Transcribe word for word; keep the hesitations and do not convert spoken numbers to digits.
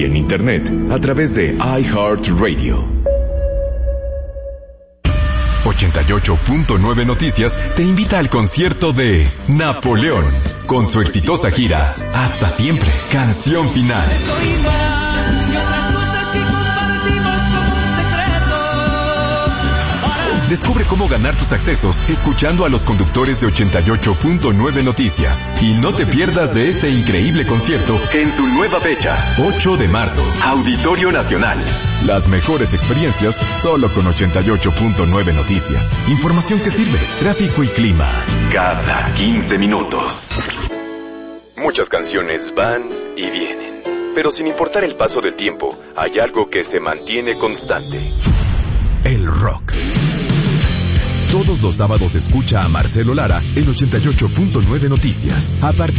en internet a través de iHeartRadio. ochenta y ocho punto nueve Noticias te invita al concierto de Napoleón con su exitosa gira Hasta Siempre, canción final. Descubre cómo ganar tus accesos escuchando a los conductores de ochenta y ocho punto nueve Noticias. Y no te pierdas de este increíble concierto en su nueva fecha, ocho de marzo, Auditorio Nacional. Las mejores experiencias solo con ochenta y ocho punto nueve Noticias. Información que sirve, tráfico y clima, cada quince minutos. Muchas canciones van y vienen, pero sin importar el paso del tiempo, hay algo que se mantiene constante: el rock. Todos los sábados escucha a Marcelo Lara en ochenta y ocho punto nueve Noticias. A partir